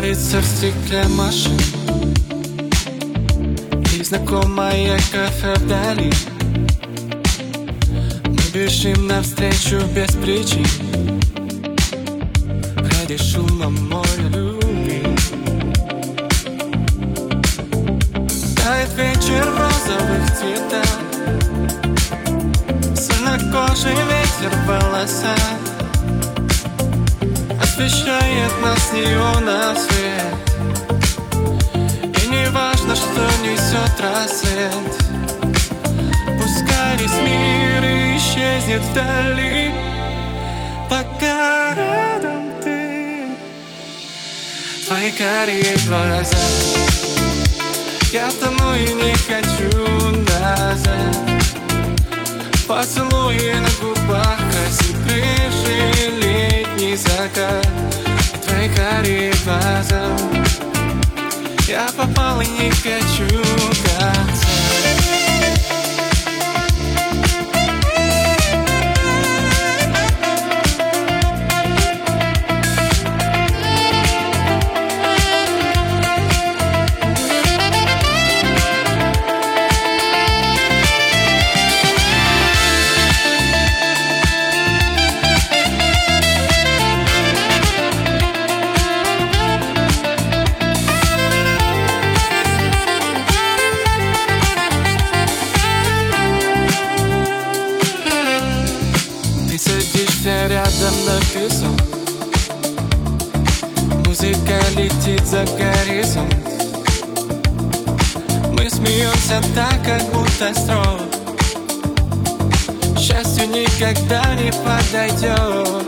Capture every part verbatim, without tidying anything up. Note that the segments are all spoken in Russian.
Лица в стекле машин и знакомое кафе вдали. Мы бежим навстречу без причин ради шума моря любви. Тает вечер в розовых цветах, сырнокожий ветер в волосах освещает нас неоном свет. И не важно, что несет рассвет, пускай весь мир исчезнет вдали, пока рядом ты. Твои карие глаза, я тону и не хочу назад. Поцелуи на губах, красит крыши, летний закат. Твои карие глаза, я попал и не хочу конца. Садишься рядом на песок, музыка летит за горизонт. Мы смеемся так, как будто строго. Счастью никогда не подойдет.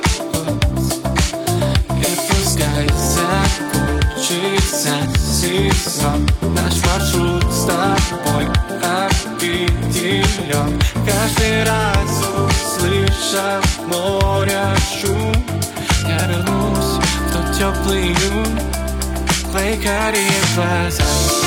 И пускай закончится сезон, наш маршрут с тобой определен. Каждый раз услышав море шум, я вернусь в тот теплый июнь. Твои карие глаза,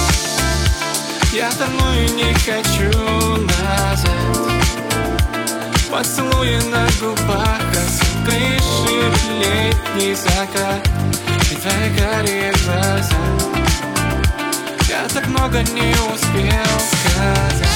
я тону и не хочу назад. Поцелуи на губах, красит крыши, летний закат. И твои карие глаза, я так много не успел сказать.